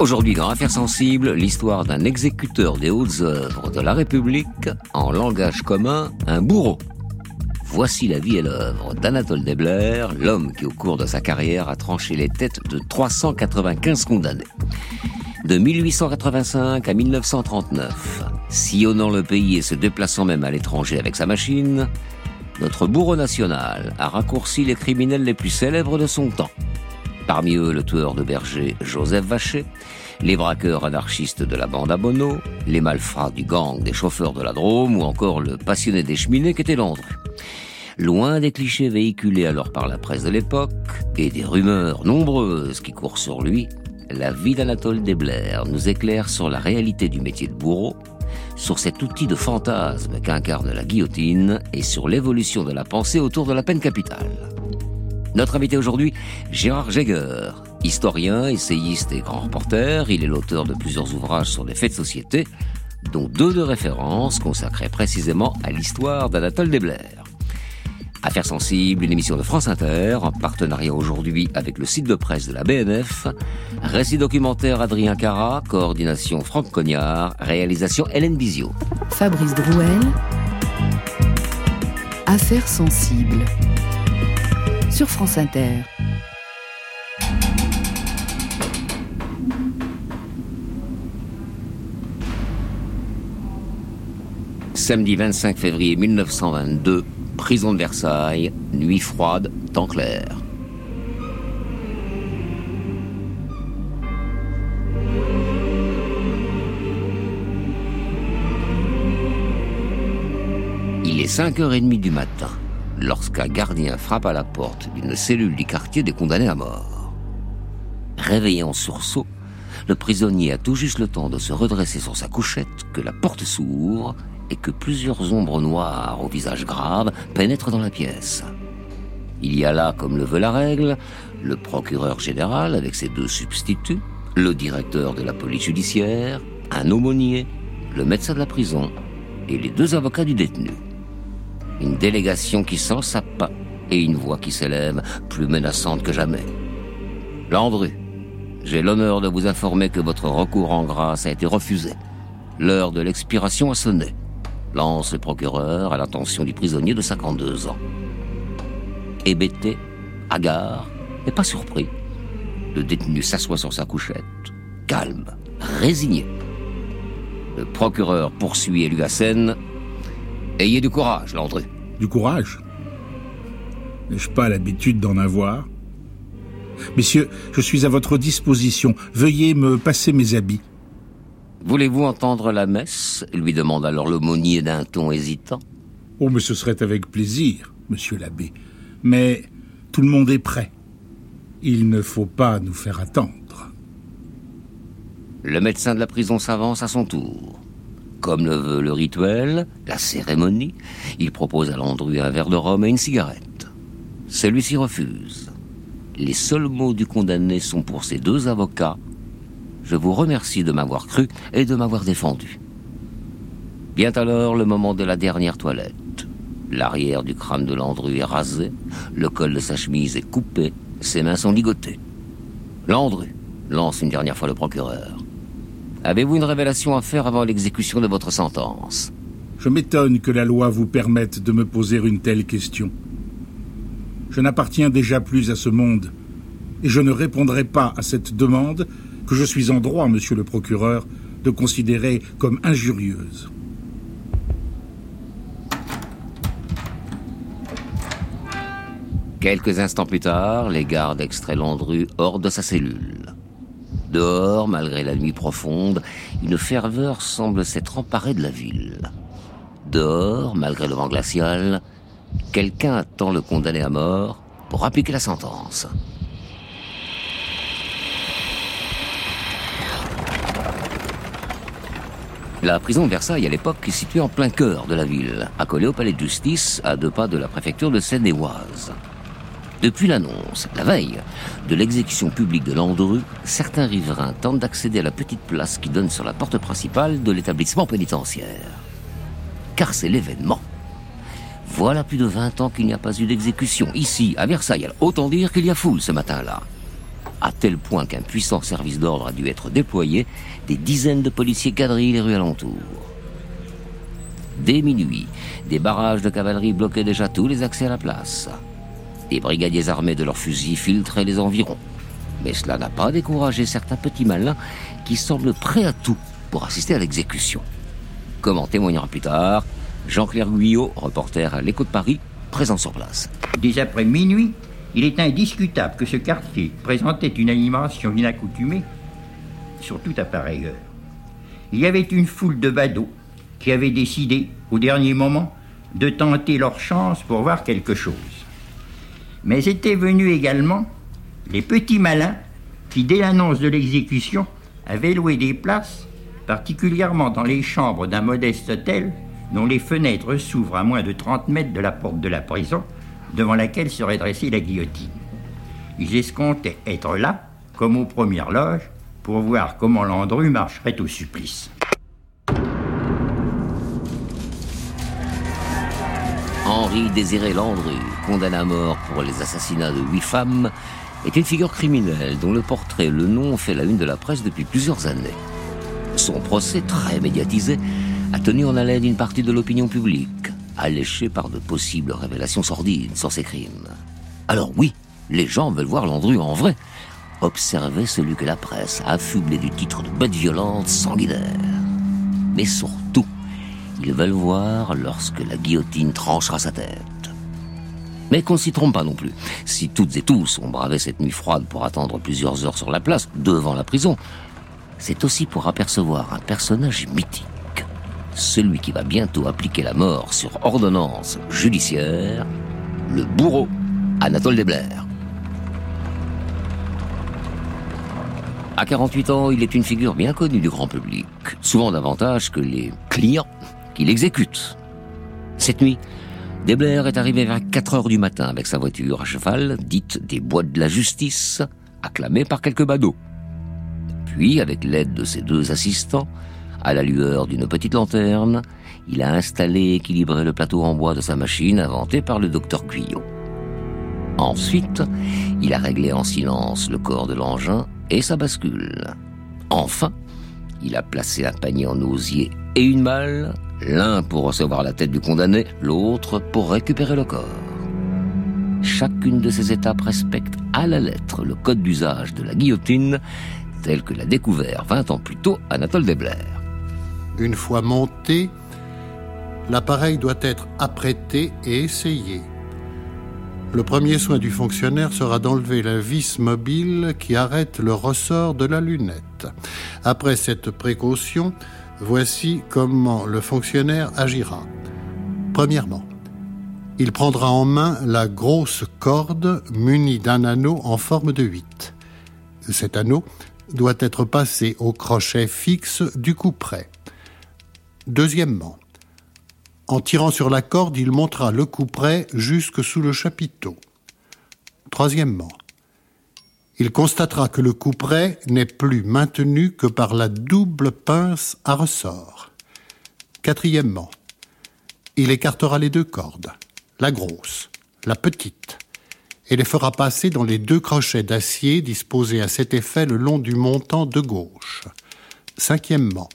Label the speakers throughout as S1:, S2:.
S1: Aujourd'hui, dans Affaires sensibles, l'histoire d'un exécuteur des hautes œuvres de la République, en langage commun, un bourreau. Voici la vie et l'œuvre d'Anatole Debler, l'homme qui, au cours de sa carrière, a tranché les têtes de 395 condamnés. De 1885 à 1939, sillonnant le pays et se déplaçant même à l'étranger avec sa machine, notre bourreau national a raccourci les criminels les plus célèbres de son temps. Parmi eux, le tueur de bergers Joseph Vacher, les braqueurs anarchistes de la bande à Bono, les malfrats du gang des chauffeurs de la Drôme ou encore le passionné des cheminées qu'était Landru. Loin des clichés véhiculés alors par la presse de l'époque et des rumeurs nombreuses qui courent sur lui, la vie d'Anatole Debler nous éclaire sur la réalité du métier de bourreau, sur cet outil de fantasme qu'incarne la guillotine et sur l'évolution de la pensée autour de la peine capitale. Notre invité aujourd'hui, Gérard Jäger, historien, essayiste et grand reporter. Il est l'auteur de plusieurs ouvrages sur les faits de société, dont 2 de référence consacrés précisément à l'histoire d'Anatole Debler. Affaires sensibles, une émission de France Inter, en partenariat aujourd'hui avec le site de presse de la BNF. Récit documentaire Adrien Cara, coordination Franck Cognard, réalisation Hélène Bizio.
S2: Fabrice Drouel, Affaires sensibles, sur France Inter.
S1: Samedi 25 février 1922, prison de Versailles, nuit froide, temps clair. Il est 5h30 du matin, lorsqu'un gardien frappe à la porte d'une cellule du quartier des condamnés à mort. Réveillé en sursaut, le prisonnier a tout juste le temps de se redresser sur sa couchette que la porte s'ouvre et que plusieurs ombres noires au visage grave pénètrent dans la pièce. Il y a là, comme le veut la règle, le procureur général avec ses 2 substituts, le directeur de la police judiciaire, un aumônier, le médecin de la prison et les 2 avocats du détenu. Une délégation qui sent sa pas et une voix qui s'élève, plus menaçante que jamais. Landru, j'ai l'honneur de vous informer que votre recours en grâce a été refusé. L'heure de l'expiration a sonné, lance le procureur à l'attention du prisonnier de 52 ans. Hébété, hagard, mais pas surpris, le détenu s'assoit sur sa couchette, calme, résigné. Le procureur poursuit et lui assène. Ayez du courage, Landru.
S3: Du courage ? N'ai-je pas l'habitude d'en avoir ? Messieurs, je suis à votre disposition. Veuillez me passer mes habits.
S1: Voulez-vous entendre la messe ? Lui demande alors l'aumônier d'un ton hésitant.
S3: Oh, mais ce serait avec plaisir, monsieur l'abbé. Mais tout le monde est prêt. Il ne faut pas nous faire attendre.
S1: Le médecin de la prison s'avance à son tour. Comme le veut le rituel, la cérémonie, il propose à Landru un verre de rhum et une cigarette. Celui-ci refuse. Les seuls mots du condamné sont pour ses 2 avocats. Je vous remercie de m'avoir cru et de m'avoir défendu. Vient alors le moment de la dernière toilette. L'arrière du crâne de Landru est rasé, le col de sa chemise est coupé, ses mains sont ligotées. Landru, lance une dernière fois le procureur. Avez-vous une révélation à faire avant l'exécution de votre sentence ?
S3: Je m'étonne que la loi vous permette de me poser une telle question. Je n'appartiens déjà plus à ce monde, et je ne répondrai pas à cette demande que je suis en droit, monsieur le procureur, de considérer comme injurieuse.
S1: Quelques instants plus tard, les gardes extraient Landru hors de sa cellule. Dehors, malgré la nuit profonde, une ferveur semble s'être emparée de la ville. Dehors, malgré le vent glacial, quelqu'un attend le condamné à mort pour appliquer la sentence. La prison de Versailles, à l'époque, est située en plein cœur de la ville, accolée au palais de justice, à 2 pas de la préfecture de Seine-et-Oise. Depuis l'annonce, la veille, de l'exécution publique de Landru, certains riverains tentent d'accéder à la petite place qui donne sur la porte principale de l'établissement pénitentiaire. Car c'est l'événement. Voilà plus de 20 ans qu'il n'y a pas eu d'exécution. Ici, à Versailles, autant dire qu'il y a foule ce matin-là. à tel point qu'un puissant service d'ordre a dû être déployé, des dizaines de policiers quadrillent les rues alentours. Dès minuit, des barrages de cavalerie bloquaient déjà tous les accès à la place. Des brigadiers armés de leurs fusils filtraient les environs. Mais cela n'a pas découragé certains petits malins qui semblent prêts à tout pour assister à l'exécution. Comme en témoignera plus tard Jean-Claire Guyot, reporter à l'Écho de Paris, présent sur place.
S4: Dès après minuit, il est indiscutable que ce quartier présentait une animation inaccoutumée, surtout à pareille heure. Il y avait une foule de badauds qui avaient décidé, au dernier moment, de tenter leur chance pour voir quelque chose. Mais étaient venus également les petits malins qui, dès l'annonce de l'exécution, avaient loué des places, particulièrement dans les chambres d'un modeste hôtel dont les fenêtres s'ouvrent à moins de 30 mètres de la porte de la prison, devant laquelle serait dressée la guillotine. Ils escomptaient être là, comme aux premières loges, pour voir comment Landru marcherait au supplice.
S1: Henri-Désiré Landru, condamné à mort pour les assassinats de 8 femmes, est une figure criminelle dont le portrait et le nom fait la une de la presse depuis plusieurs années. Son procès, très médiatisé, a tenu en haleine une partie de l'opinion publique, alléchée par de possibles révélations sordides sur ses crimes. Alors oui, les gens veulent voir Landru en vrai. Observez celui que la presse a affublé du titre de bête violente sanguinaire. Mais surtout, ils veulent voir lorsque la guillotine tranchera sa tête. Mais qu'on ne s'y trompe pas non plus. Si toutes et tous ont bravé cette nuit froide pour attendre plusieurs heures sur la place, devant la prison, c'est aussi pour apercevoir un personnage mythique. Celui qui va bientôt appliquer la mort sur ordonnance judiciaire, le bourreau Anatole Desblers. À 48 ans, il est une figure bien connue du grand public, souvent davantage que les clients qui l'exécutent. Cette nuit, Desblers est arrivé vers 4 heures du matin avec sa voiture à cheval, dite des bois de la justice, acclamée par quelques badauds. Puis, avec l'aide de ses 2 assistants, à la lueur d'une petite lanterne, il a installé et équilibré le plateau en bois de sa machine inventée par le docteur Guyot. Ensuite, il a réglé en silence le corps de l'engin et sa bascule. Enfin, il a placé un panier en osier et une malle, l'un pour recevoir la tête du condamné, l'autre pour récupérer le corps. Chacune de ces étapes respecte à la lettre le code d'usage de la guillotine, tel que l'a découvert 20 ans plus tôt Anatole Desblers.
S5: Une fois monté, l'appareil doit être apprêté et essayé. Le premier soin du fonctionnaire sera d'enlever la vis mobile qui arrête le ressort de la lunette. Après cette précaution, voici comment le fonctionnaire agira. Premièrement, il prendra en main la grosse corde munie d'un anneau en forme de 8. Cet anneau doit être passé au crochet fixe du couperet. Deuxièmement, en tirant sur la corde, il montera le couperet jusque sous le chapiteau. Troisièmement, il constatera que le couperet n'est plus maintenu que par la double pince à ressort. Quatrièmement, il écartera les 2 cordes, la grosse, la petite, et les fera passer dans les 2 crochets d'acier disposés à cet effet le long du montant de gauche. Cinquièmement,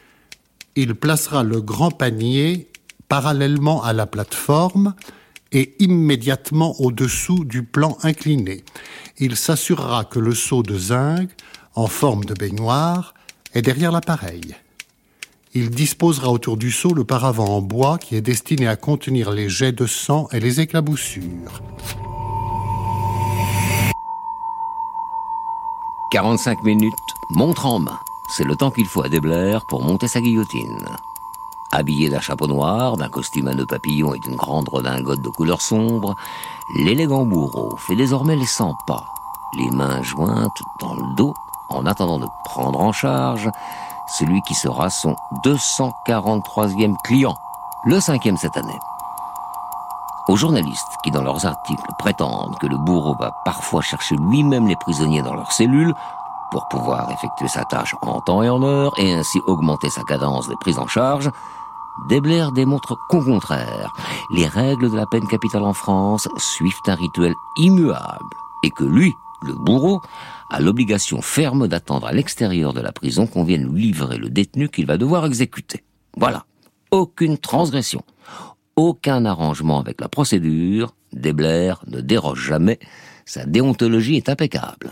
S5: il placera le grand panier parallèlement à la plateforme et immédiatement au-dessous du plan incliné. Il s'assurera que le seau de zinc, en forme de baignoire, est derrière l'appareil. Il disposera autour du seau le paravent en bois qui est destiné à contenir les jets de sang et les éclaboussures.
S1: 45 minutes, montre en main. C'est le temps qu'il faut à Desblers pour monter sa guillotine. Habillé d'un chapeau noir, d'un costume à nœuds papillons et d'une grande redingote de couleur sombre, l'élégant bourreau fait désormais les 100 pas, les mains jointes dans le dos, en attendant de prendre en charge celui qui sera son 243e client, le 5e cette année. Aux journalistes qui, dans leurs articles, prétendent que le bourreau va parfois chercher lui-même les prisonniers dans leurs cellules pour pouvoir effectuer sa tâche en temps et en heure et ainsi augmenter sa cadence de prise en charge, Desblers démontre qu'au contraire, les règles de la peine capitale en France suivent un rituel immuable et que lui, le bourreau, a l'obligation ferme d'attendre à l'extérieur de la prison qu'on vienne lui livrer le détenu qu'il va devoir exécuter. Voilà. Aucune transgression. Aucun arrangement avec la procédure. Desblers ne déroge jamais. Sa déontologie est impeccable.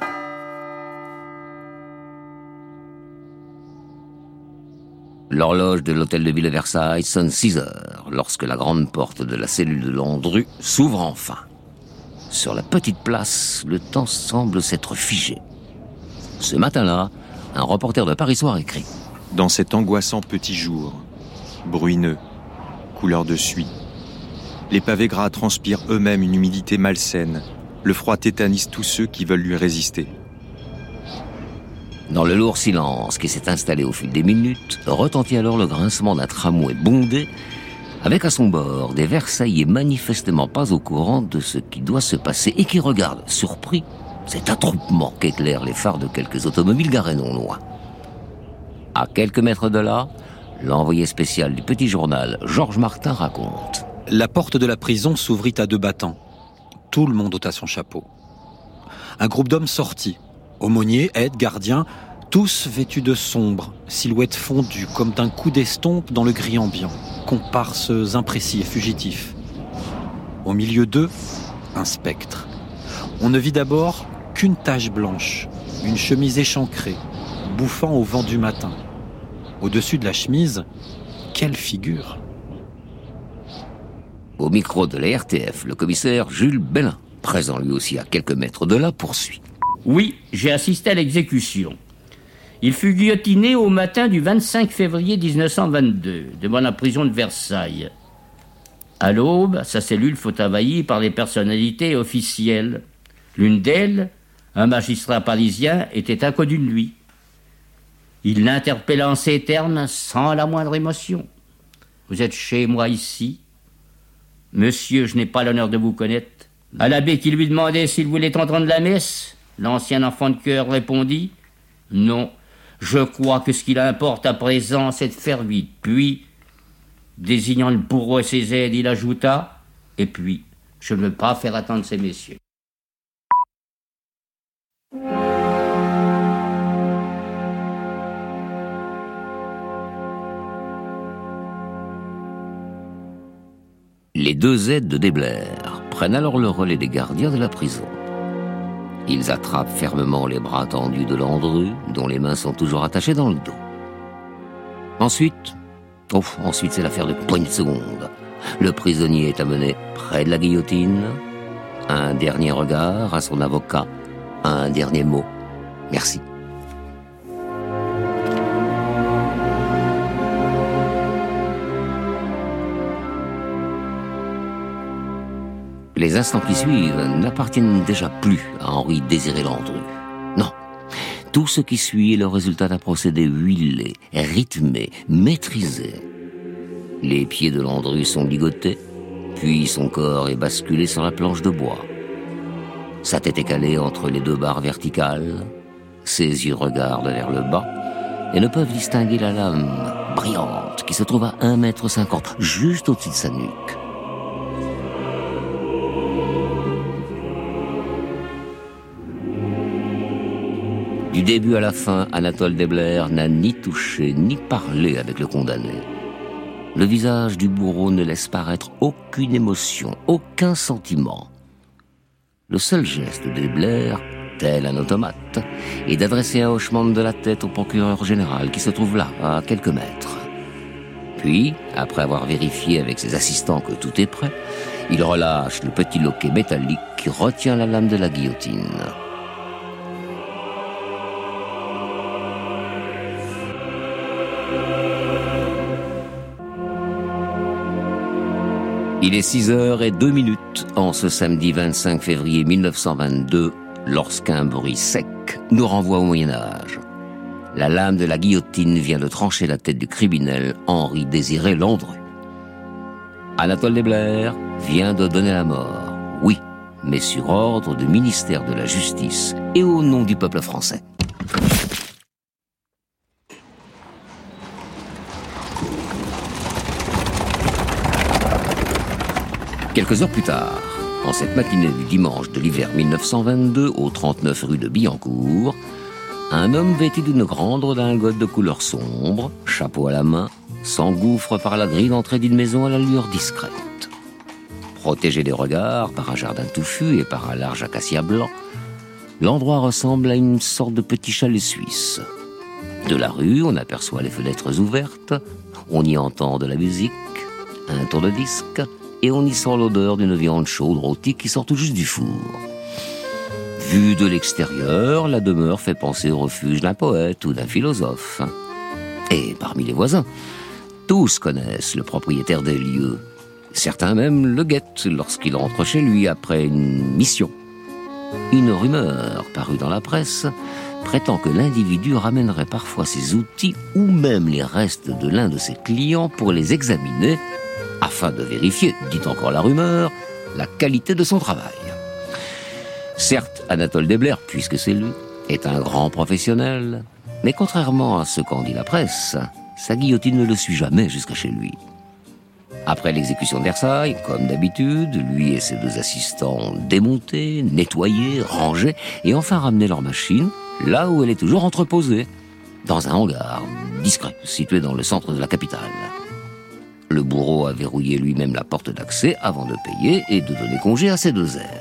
S1: L'horloge de l'hôtel de ville de Versailles sonne 6 heures lorsque la grande porte de la cellule de Landru s'ouvre enfin. Sur la petite place, le temps semble s'être figé. Ce matin-là, un reporter de Paris Soir écrit
S6: « Dans cet angoissant petit jour, bruineux, couleur de suie, les pavés gras transpirent eux-mêmes une humidité malsaine. Le froid tétanise tous ceux qui veulent lui résister. »
S1: Dans le lourd silence qui s'est installé au fil des minutes, retentit alors le grincement d'un tramway bondé, avec à son bord des Versaillais manifestement pas au courant de ce qui doit se passer et qui regardent, surpris, cet attroupement qu'éclairent les phares de quelques automobiles garées non loin. À quelques mètres de là, l'envoyé spécial du petit journal, Georges Martin, raconte.
S7: La porte de la prison s'ouvrit à 2 battants. Tout le monde ôta son chapeau. Un groupe d'hommes sortit. Aumôniers, aides, gardiens, tous vêtus de sombre, silhouettes fondues comme d'un coup d'estompe dans le gris ambiant, comparses imprécis et fugitifs. Au milieu d'eux, un spectre. On ne vit d'abord qu'une tache blanche, une chemise échancrée, bouffant au vent du matin. Au-dessus de la chemise, quelle figure!
S1: Au micro de la RTF, le commissaire Jules Bellin, présent lui aussi à quelques mètres de là, poursuit.
S4: Oui, j'ai assisté à l'exécution. Il fut guillotiné au matin du 25 février 1922, devant la prison de Versailles. À l'aube, sa cellule fut envahie par des personnalités officielles. L'une d'elles, un magistrat parisien, était inconnu de lui. Il l'interpella en ces termes sans la moindre émotion. « Vous êtes chez moi ici ? Monsieur, je n'ai pas l'honneur de vous connaître. » À l'abbé qui lui demandait s'il voulait entendre la messe, l'ancien enfant de cœur répondit « Non, je crois que ce qu'il importe à présent, c'est de faire vite. » Puis, désignant le bourreau et ses aides, il ajouta « Et puis, je ne veux pas faire attendre ces messieurs. »
S1: Les 2 aides de Desblers prennent alors le relais des gardiens de la prison. Ils attrapent fermement les bras tendus de Landru, dont les mains sont toujours attachées dans le dos. Ensuite c'est l'affaire de poignée de seconde. Le prisonnier est amené près de la guillotine. Un dernier regard à son avocat. Un dernier mot. Merci. Les instants qui suivent n'appartiennent déjà plus à Henri-Désiré Landru. Non. Tout ce qui suit est le résultat d'un procédé huilé, rythmé, maîtrisé. Les pieds de Landru sont ligotés, puis son corps est basculé sur la planche de bois. Sa tête est calée entre les 2 barres verticales, ses yeux regardent vers le bas et ne peuvent distinguer la lame brillante qui se trouve à 1,50 m, juste au-dessus de sa nuque. Du début à la fin, Anatole Desblers n'a ni touché ni parlé avec le condamné. Le visage du bourreau ne laisse paraître aucune émotion, aucun sentiment. Le seul geste de Desblers, tel un automate, est d'adresser un hochement de la tête au procureur général qui se trouve là, à quelques mètres. Puis, après avoir vérifié avec ses assistants que tout est prêt, il relâche le petit loquet métallique qui retient la lame de la guillotine. Il est 6h02 en ce samedi 25 février 1922, lorsqu'un bruit sec nous renvoie au Moyen-Âge. La lame de la guillotine vient de trancher la tête du criminel Henri-Désiré Landru. Anatole Desblers vient de donner la mort, oui, mais sur ordre du ministère de la Justice et au nom du peuple français. Quelques heures plus tard, En cette matinée du dimanche de l'hiver 1922, au 39 rue de Billancourt, un homme vêtu d'une grande redingote de couleur sombre, chapeau à la main, s'engouffre par la grille d'entrée d'une maison à la lueur discrète. Protégé des regards par un jardin touffu et par un large acacia blanc, l'endroit ressemble à une sorte de petit chalet suisse. De la rue, on aperçoit les fenêtres ouvertes, on y entend de la musique, un tourne-disque, et on y sent l'odeur d'une viande chaude rôtie qui sort tout juste du four. Vue de l'extérieur, la demeure fait penser au refuge d'un poète ou d'un philosophe. Et parmi les voisins, tous connaissent le propriétaire des lieux. Certains même le guettent lorsqu'il rentre chez lui après une mission. Une rumeur parue dans la presse prétend que l'individu ramènerait parfois ses outils ou même les restes de l'un de ses clients pour les examiner afin de vérifier, dit encore la rumeur, la qualité de son travail. Certes, Anatole Debler, puisque c'est lui, est un grand professionnel, mais contrairement à ce qu'en dit la presse, sa guillotine ne le suit jamais jusqu'à chez lui. Après l'exécution de Versailles, comme d'habitude, lui et ses deux assistants ont démonté, nettoyé, rangé et enfin ramené leur machine là où elle est toujours entreposée, dans un hangar discret situé dans le centre de la capitale. Le bourreau a verrouillé lui-même la porte d'accès avant de payer et de donner congé à ses deux aides.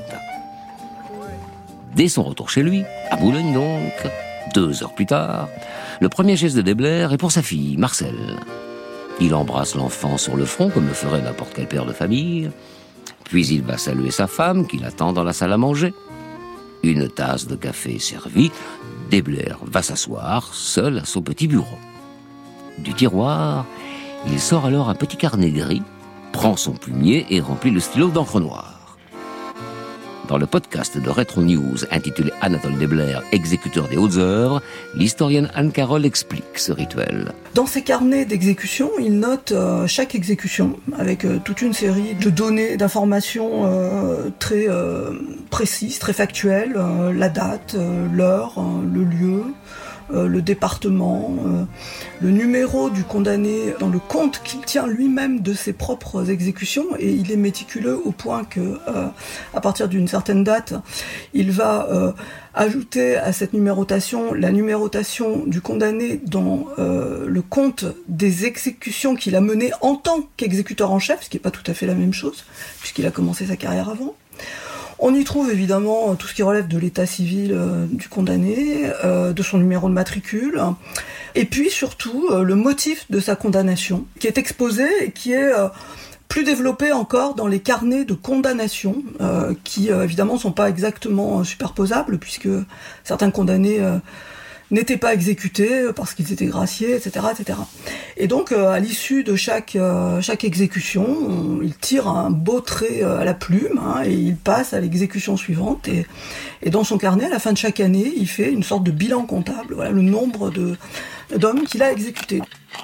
S1: Dès son retour chez lui, à Boulogne donc, 2 heures plus tard, le premier geste de Debler est pour sa fille, Marcelle. Il embrasse l'enfant sur le front comme le ferait n'importe quel père de famille, puis il va saluer sa femme qui l'attend dans la salle à manger. Une tasse de café servie, Debler va s'asseoir, seul à son petit bureau. Du tiroir, il sort alors un petit carnet gris, prend son plumier et remplit le stylo d'encre noire. Dans le podcast de Retro News intitulé Anatole Debler, exécuteur des hautes œuvres, l'historienne Anne Carole explique ce rituel.
S8: Dans ses carnets d'exécution, il note chaque exécution avec toute une série de données, d'informations très précises, très factuelles, la date, l'heure, le lieu, le département, le numéro du condamné dans le compte qu'il tient lui-même de ses propres exécutions, et il est méticuleux au point que, à partir d'une certaine date, il va ajouter à cette numérotation la numérotation du condamné dans le compte des exécutions qu'il a menées en tant qu'exécuteur en chef, ce qui n'est pas tout à fait la même chose, puisqu'il a commencé sa carrière avant. On y trouve évidemment tout ce qui relève de l'état civil du condamné, de son numéro de matricule, et puis surtout le motif de sa condamnation, qui est exposé et qui est plus développé encore dans les carnets de condamnation, qui évidemment sont pas exactement superposables, puisque certains condamnés n'étaient pas exécutés parce qu'ils étaient graciés, etc., etc. Et donc, à l'issue de chaque exécution, il tire un beau trait à la plume, et il passe à l'exécution suivante. Et dans son carnet, à la fin de chaque année, il fait une sorte de bilan comptable, voilà, le nombre d'hommes qu'il a exécutés.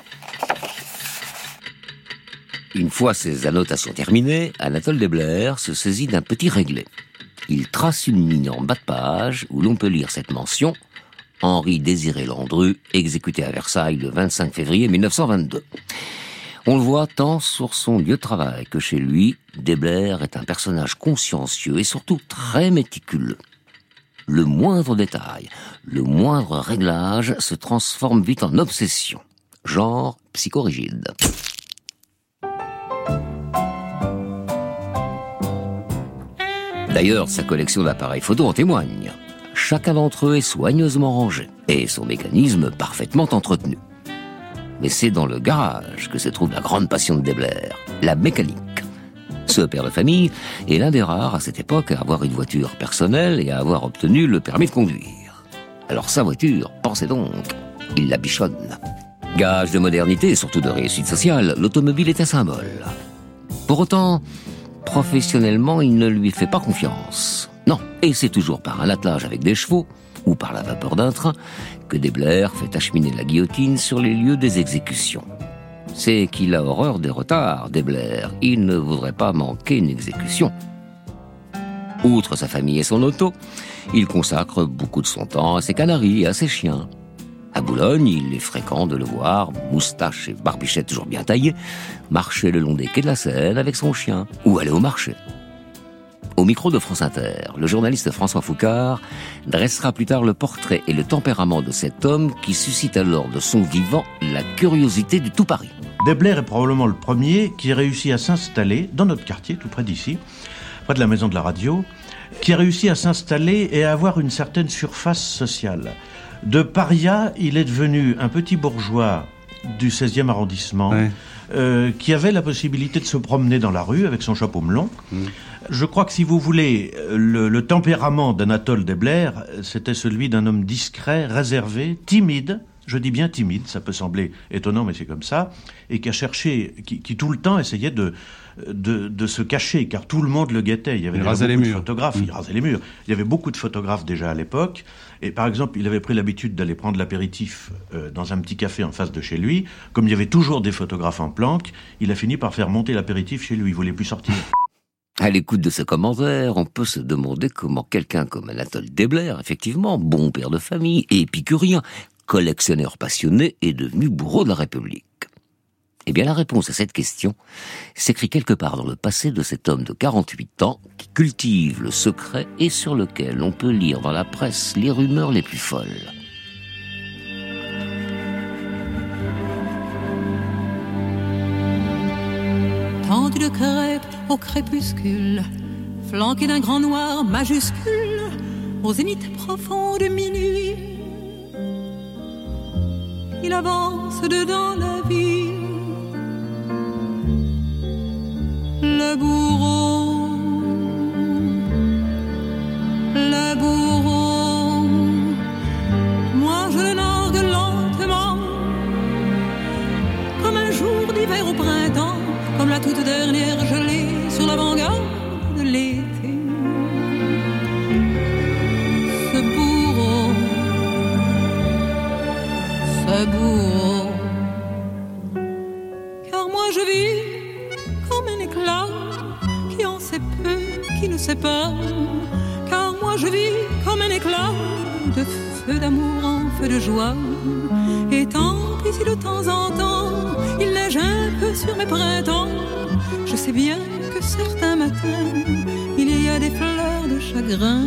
S1: Une fois ces annotations terminées, Anatole Debler se saisit d'un petit réglé. Il trace une ligne en bas de page où l'on peut lire cette mention « Henri-Désiré Landru, exécuté à Versailles le 25 février 1922. On le voit tant sur son lieu de travail que chez lui, Debler est un personnage consciencieux et surtout très méticuleux. Le moindre détail, le moindre réglage se transforme vite en obsession, genre psychorigide. D'ailleurs, sa collection d'appareils photo en témoigne. Chacun d'entre eux est soigneusement rangé et son mécanisme parfaitement entretenu. Mais c'est dans le garage que se trouve la grande passion de Debler, la mécanique. Ce père de famille est l'un des rares à cette époque à avoir une voiture personnelle et à avoir obtenu le permis de conduire. Alors sa voiture, pensez donc, il la bichonne. Gage de modernité et surtout de réussite sociale, l'automobile est un symbole. Pour autant, professionnellement, il ne lui fait pas confiance. Non, et c'est toujours par un attelage avec des chevaux, ou par la vapeur d'un train, que Debler fait acheminer la guillotine sur les lieux des exécutions. C'est qu'il a horreur des retards, Debler. Il ne voudrait pas manquer une exécution. Outre sa famille et son auto, il consacre beaucoup de son temps à ses canaris et à ses chiens. À Boulogne, il est fréquent de le voir, moustache et barbichette toujours bien taillées, marcher le long des quais de la Seine avec son chien, ou aller au marché. Au micro de France Inter, le journaliste François Foucard dressera plus tard le portrait et le tempérament de cet homme qui suscite alors de son vivant la curiosité du tout Paris.
S9: Desblair est probablement le premier qui a réussi à s'installer dans notre quartier, tout près d'ici, près de la maison de la radio, qui a réussi à s'installer et à avoir une certaine surface sociale. De paria, il est devenu un petit bourgeois du 16e arrondissement, qui avait la possibilité de se promener dans la rue avec son chapeau melon. Je crois que si vous voulez, le tempérament d'Anatole Desblair, c'était celui d'un homme discret, réservé, timide. Je dis bien timide, ça peut sembler étonnant, mais c'est comme ça, et qui a cherché, qui tout le temps essayait de se cacher, car tout le monde le guettait. Il y avait beaucoup de photographes, il rasait les murs. Il y avait beaucoup de photographes déjà à l'époque, et par exemple, il avait pris l'habitude d'aller prendre l'apéritif dans un petit café en face de chez lui. Comme il y avait toujours des photographes en planque, il a fini par faire monter l'apéritif chez lui, il voulait plus sortir.
S1: À l'écoute de ce commentaire, on peut se demander comment quelqu'un comme Anatole Desblair, effectivement, bon père de famille et épicurien, collectionneur passionné, est devenu bourreau de la République. Eh bien, la réponse à cette question s'écrit quelque part dans le passé de cet homme de 48 ans qui cultive le secret et sur lequel on peut lire dans la presse les rumeurs les plus folles.
S10: Tendu de crêpe au crépuscule, flanqué d'un grand noir majuscule, au zénith profond de minuit, il avance dedans la vie. Le bourreau, moi je le nargue lentement, comme un jour d'hiver au printemps, comme la toute dernière gelée sur l'avant-garde de l'été. Ce bourreau, car moi je vis comme un éclat qui en sait peu, qui ne sait pas, car moi je vis comme un éclat de feu d'amour en feu de joie. Et tant pis si de temps en temps il neige un peu sur mes printemps, je sais bien que certains matins il y a des fleurs de chagrin.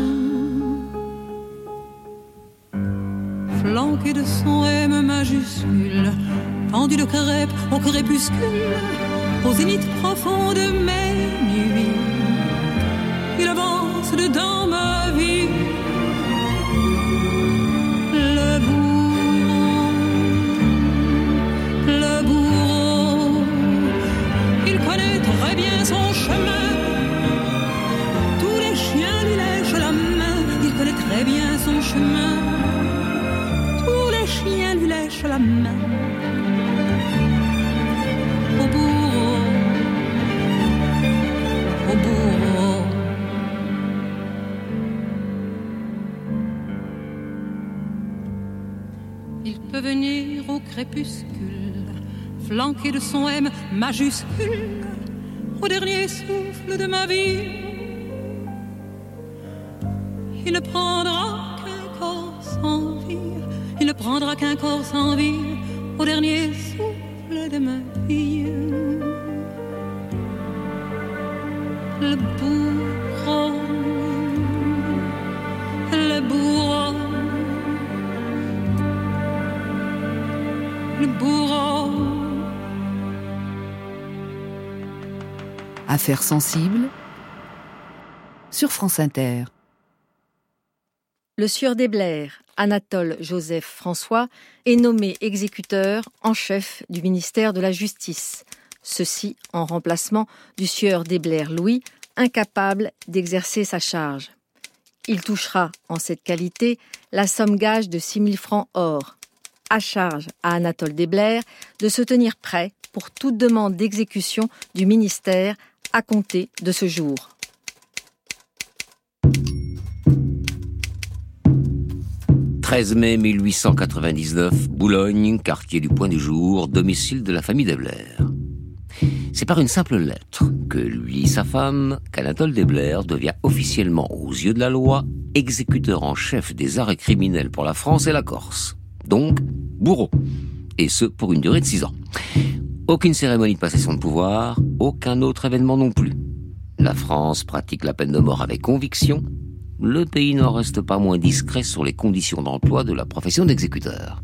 S10: Flanqué de son M majuscule, tendu de crêpe au crépuscule, au zénith profond de mes nuits, il avance dedans ma vie. Le bourreau, il connaît très bien son chemin, tous les chiens lui lèchent la main, il connaît très bien son chemin, tous les chiens lui lèchent la main. Au bourreau, au bourreau. Il peut venir au crépuscule, flanqué de son M majuscule, au dernier souffle de ma vie. Il ne prendra qu'un corps sans vie, il ne prendra qu'un corps sans vie, au dernier souffle de ma vie. Le bourreau, le bourreau, le bourreau.
S2: Affaires sensibles sur France Inter.
S11: Le sieur Desblair, Anatole Joseph François, est nommé exécuteur en chef du ministère de la Justice. Ceci en remplacement du sieur Desblair Louis, incapable d'exercer sa charge. Il touchera, en cette qualité, la somme gage de 6 000 francs or. À charge à Anatole Desblair de se tenir prêt pour toute demande d'exécution du ministère à compter de ce jour. «
S1: 13 mai 1899, Boulogne, quartier du Point du Jour, domicile de la famille Desblair. C'est par une simple lettre que lui lit sa femme qu'Anatole Desblair devient officiellement, aux yeux de la loi, exécuteur en chef des arrêts criminels pour la France et la Corse. Donc, bourreau. Et ce, pour une durée de 6 ans. Aucune cérémonie de passation de pouvoir, aucun autre événement non plus. La France pratique la peine de mort avec conviction. Le pays n'en reste pas moins discret sur les conditions d'emploi de la profession d'exécuteur.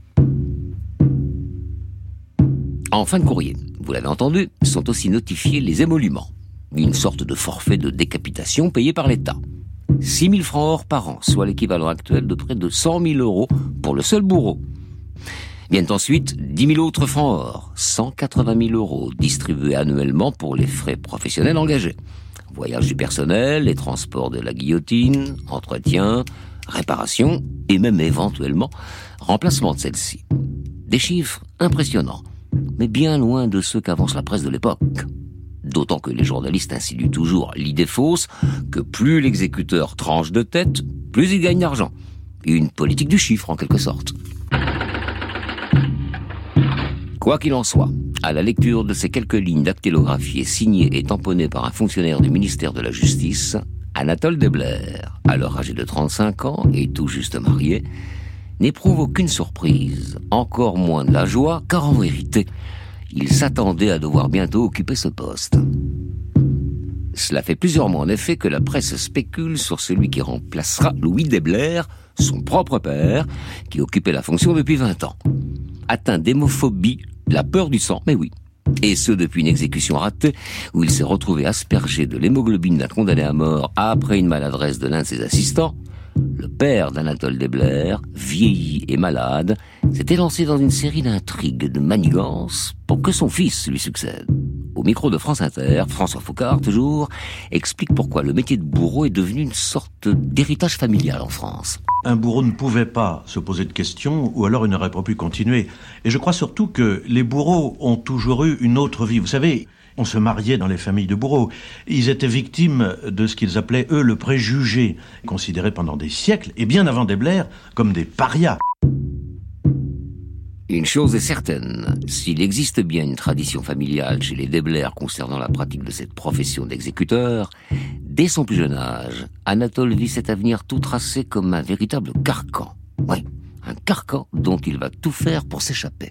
S1: En fin de courrier, vous l'avez entendu, sont aussi notifiés les émoluments, une sorte de forfait de décapitation payé par l'État. 6 000 francs or par an, soit l'équivalent actuel de près de 100 000 euros pour le seul bourreau. Viennent ensuite 10 000 autres francs or, 180 000 euros distribués annuellement pour les frais professionnels engagés. Voyage du personnel, les transports de la guillotine, entretien, réparation et même éventuellement remplacement de celle-ci. Des chiffres impressionnants, mais bien loin de ceux qu'avance la presse de l'époque. D'autant que les journalistes insinuent toujours l'idée fausse que plus l'exécuteur tranche de tête, plus il gagne d'argent. Une politique du chiffre en quelque sorte. Quoi qu'il en soit, à la lecture de ces quelques lignes dactylographiées signées et tamponnées par un fonctionnaire du ministère de la Justice, Anatole Deblair, alors âgé de 35 ans et tout juste marié, n'éprouve aucune surprise, encore moins de la joie, car en vérité, il s'attendait à devoir bientôt occuper ce poste. Cela fait plusieurs mois en effet que la presse spécule sur celui qui remplacera Louis Deblair, son propre père, qui occupait la fonction depuis 20 ans. Atteint d'hémophobie, la peur du sang, mais oui. Et ce depuis une exécution ratée, où il s'est retrouvé aspergé de l'hémoglobine d'un condamné à mort après une maladresse de l'un de ses assistants. Le père d'Anatole Deblair, vieilli et malade, s'était lancé dans une série d'intrigues et de manigances pour que son fils lui succède. Au micro de France Inter, François Foucard, toujours, explique pourquoi le métier de bourreau est devenu une sorte d'héritage familial en France.
S9: Un bourreau ne pouvait pas se poser de questions, ou alors il n'aurait pas pu continuer. Et je crois surtout que les bourreaux ont toujours eu une autre vie. Vous savez, on se mariait dans les familles de bourreaux. Ils étaient victimes de ce qu'ils appelaient, eux, le préjugé, considérés pendant des siècles, et bien avant Deblair, comme des parias.
S1: Une chose est certaine, s'il existe bien une tradition familiale chez les Deblair concernant la pratique de cette profession d'exécuteur, dès son plus jeune âge, Anatole vit cet avenir tout tracé comme un véritable carcan. Oui, un carcan dont il va tout faire pour s'échapper.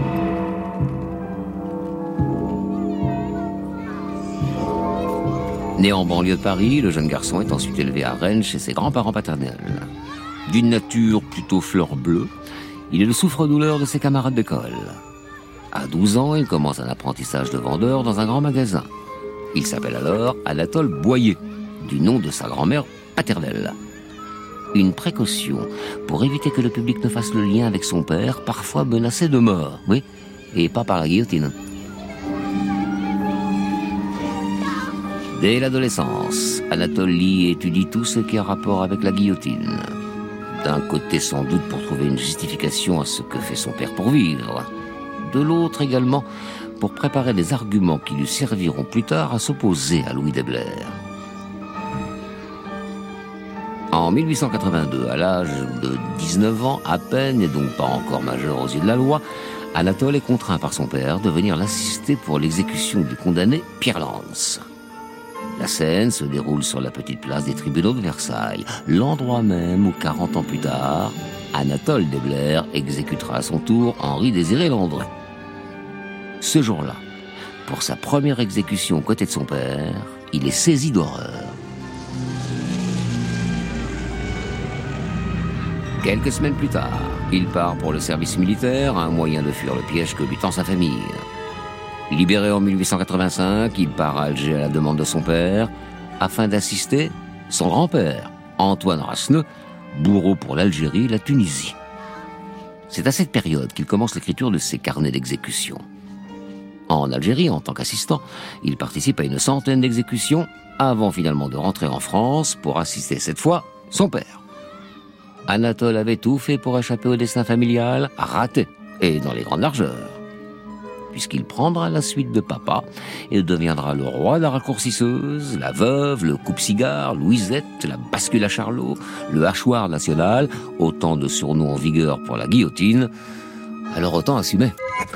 S1: Né en banlieue de Paris, le jeune garçon est ensuite élevé à Rennes chez ses grands-parents paternels. D'une nature plutôt fleur bleue, il est le souffre-douleur de ses camarades d'école. À 12 ans, il commence un apprentissage de vendeur dans un grand magasin. Il s'appelle alors Anatole Boyer, du nom de sa grand-mère paternelle. Une précaution pour éviter que le public ne fasse le lien avec son père, parfois menacé de mort, oui, et pas par la guillotine. Dès l'adolescence, Anatole lit et étudie tout ce qui a rapport avec la guillotine. D'un côté sans doute pour trouver une justification à ce que fait son père pour vivre. De l'autre également pour préparer des arguments qui lui serviront plus tard à s'opposer à Louis Deblair. En 1882, à l'âge de 19 ans à peine et donc pas encore majeur aux yeux de la loi, Anatole est contraint par son père de venir l'assister pour l'exécution du condamné Pierre Lance. La scène se déroule sur la petite place des tribunaux de Versailles, l'endroit même où 40 ans plus tard, Anatole Deblair exécutera à son tour Henri-Désiré Landré. Ce jour-là, pour sa première exécution aux côtés de son père, il est saisi d'horreur. Quelques semaines plus tard, il part pour le service militaire, un moyen de fuir le piège que lui tend sa famille. Libéré en 1885, il part à Alger à la demande de son père, afin d'assister son grand-père, Antoine Rasseneux, bourreau pour l'Algérie et la Tunisie. C'est à cette période qu'il commence l'écriture de ses carnets d'exécution. En Algérie, en tant qu'assistant, il participe à une centaine d'exécutions, avant finalement de rentrer en France pour assister cette fois son père. Anatole avait tout fait pour échapper au destin familial, raté, et dans les grandes largeurs. Puisqu'il prendra la suite de papa et deviendra le roi de la raccourcisseuse, la veuve, le coupe-cigare, Louisette, la bascule à Charlot, le hachoir national, autant de surnoms en vigueur pour la guillotine, alors autant assumer.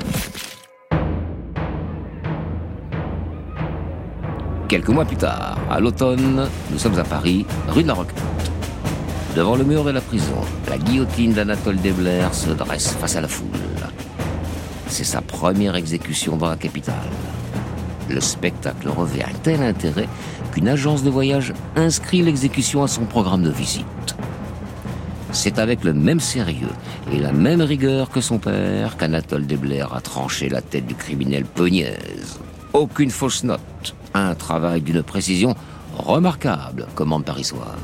S1: Quelques mois plus tard, à l'automne, nous sommes à Paris, rue de la Roquette. Devant le mur de la prison, la guillotine d'Anatole Deblair se dresse face à la foule. C'est sa première exécution dans la capitale. Le spectacle revêt un tel intérêt qu'une agence de voyage inscrit l'exécution à son programme de visite. C'est avec le même sérieux et la même rigueur que son père qu'Anatole Deblair a tranché la tête du criminel Pognaise. Aucune fausse note, un travail d'une précision remarquable, commande Paris Soir.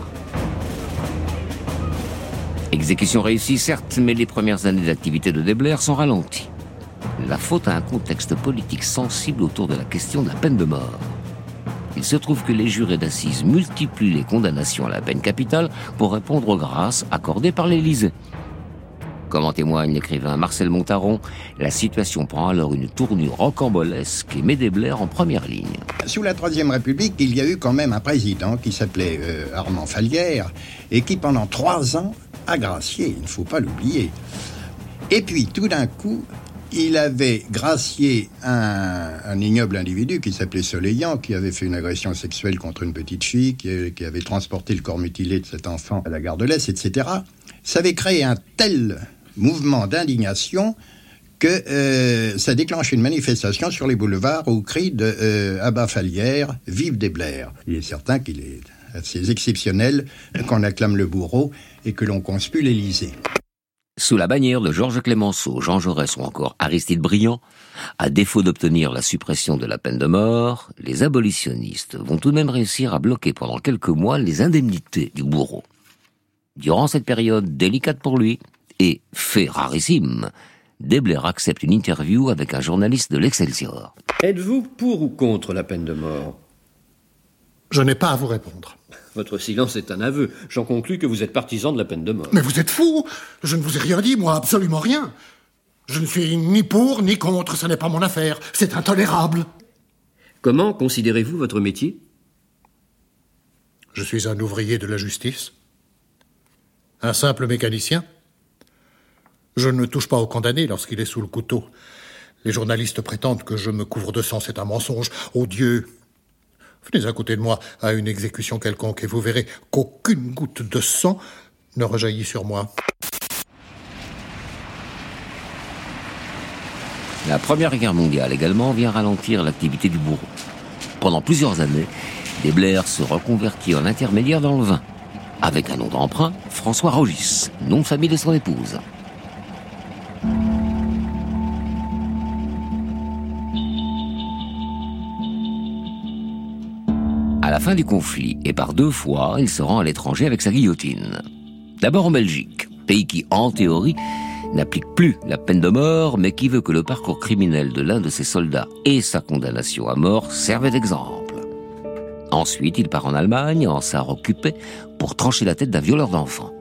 S1: Exécution réussie, certes, mais les premières années d'activité de Deblair sont ralenties. La faute à un contexte politique sensible autour de la question de la peine de mort. Il se trouve que les jurés d'assises multiplient les condamnations à la peine capitale pour répondre aux grâces accordées par l'Élysée. Comme en témoigne l'écrivain Marcel Montaron, la situation prend alors une tournure rocambolesque et met Deblair en première ligne.
S12: Sous la Troisième République, il y a eu quand même un président qui s'appelait Armand Fallières et qui pendant 3 ans a gracié, il ne faut pas l'oublier. Et puis tout d'un coup, il avait gracié un ignoble individu qui s'appelait Soleillant, qui avait fait une agression sexuelle contre une petite fille, qui avait transporté le corps mutilé de cet enfant à la gare de l'Est, etc. Ça avait créé un tel mouvement d'indignation que ça déclenche une manifestation sur les boulevards au cri de « Abat Fallières, vive Deblair ». Il est certain qu'il est assez exceptionnel qu'on acclame le bourreau et que l'on conspue l'Élysée.
S1: Sous la bannière de Georges Clémenceau, Jean Jaurès ou encore Aristide Briand, à défaut d'obtenir la suppression de la peine de mort, les abolitionnistes vont tout de même réussir à bloquer pendant quelques mois les indemnités du bourreau. Durant cette période délicate pour lui, et fait rarissime, Deblair accepte une interview avec un journaliste de l'Excelsior.
S13: Êtes-vous pour ou contre la peine de mort ?
S5: Je n'ai pas à vous répondre.
S13: Votre silence est un aveu. J'en conclus que vous êtes partisan de la peine de mort.
S5: Mais vous êtes fou! Je ne vous ai rien dit, moi, absolument rien. Je ne suis ni pour ni contre, ce n'est pas mon affaire. C'est intolérable.
S13: Comment considérez-vous votre métier ?
S5: Je suis un ouvrier de la justice. Un simple mécanicien. Je ne touche pas au condamné lorsqu'il est sous le couteau. Les journalistes prétendent que je me couvre de sang, c'est un mensonge. Oh Dieu! Venez à côté de moi à une exécution quelconque et vous verrez qu'aucune goutte de sang ne rejaillit sur moi.
S1: La Première Guerre mondiale également vient ralentir l'activité du bourreau. Pendant plusieurs années, Deblair se reconvertit en intermédiaire dans le vin, avec un nom d'emprunt, François Rogis, nom de famille de son épouse. À la fin du conflit, et par 2 fois, il se rend à l'étranger avec sa guillotine. D'abord en Belgique, pays qui, en théorie, n'applique plus la peine de mort, mais qui veut que le parcours criminel de l'un de ses soldats et sa condamnation à mort servent d'exemple. Ensuite, il part en Allemagne, en Sarre occupée, pour trancher la tête d'un violeur d'enfants.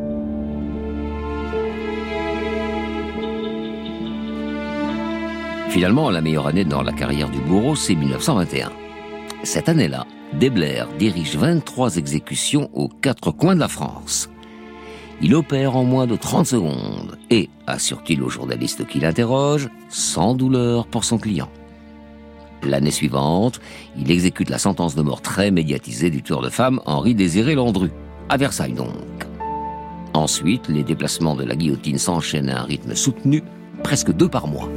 S1: Finalement, la meilleure année dans la carrière du bourreau, c'est 1921. Cette année-là, Deblair dirige 23 exécutions aux 4 coins de la France. Il opère en moins de 30 secondes et, assure-t-il aux journalistes qui l'interrogent, sans douleur pour son client. L'année suivante, il exécute la sentence de mort très médiatisée du tueur de femmes Henri-Désiré Landru, à Versailles donc. Ensuite, les déplacements de la guillotine s'enchaînent à un rythme soutenu, presque 2 par mois.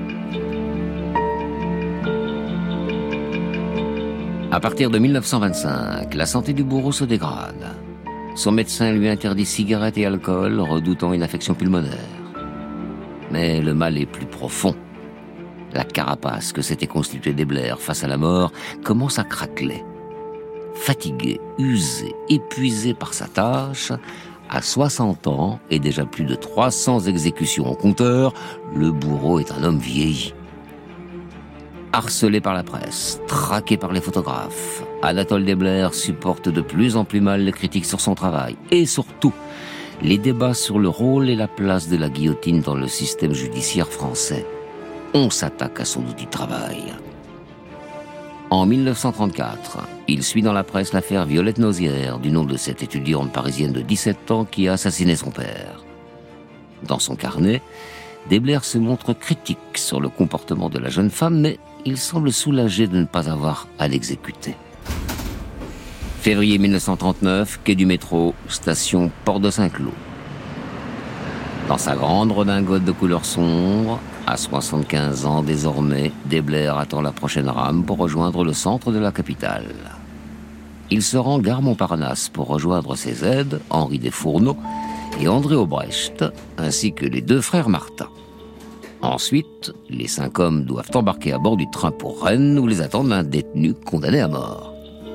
S1: À partir de 1925, la santé du bourreau se dégrade. Son médecin lui interdit cigarettes et alcool, redoutant une affection pulmonaire. Mais le mal est plus profond. La carapace que s'était constituée Deblair face à la mort commence à craqueler. Fatigué, usé, épuisé par sa tâche, à 60 ans et déjà plus de 300 exécutions au compteur, le bourreau est un homme vieilli. Harcelé par la presse, traqué par les photographes, Anatole Deblair supporte de plus en plus mal les critiques sur son travail et surtout les débats sur le rôle et la place de la guillotine dans le système judiciaire français. On s'attaque à son outil de travail. En 1934, il suit dans la presse l'affaire Violette Nozière, du nom de cette étudiante parisienne de 17 ans qui a assassiné son père. Dans son carnet, Deblair se montre critique sur le comportement de la jeune femme, mais il semble soulagé de ne pas avoir à l'exécuter. Février 1939, quai du métro, station Port de Saint-Cloud. Dans sa grande redingote de couleur sombre, À 75 ans désormais, Desblers attend la prochaine rame pour rejoindre le centre de la capitale. Il se rend gare Montparnasse pour rejoindre ses aides, Henri Desfourneaux et André Aubrecht, ainsi que les 2 frères Martin. Ensuite, les 5 hommes doivent embarquer à bord du train pour Rennes où les attend un détenu condamné à mort.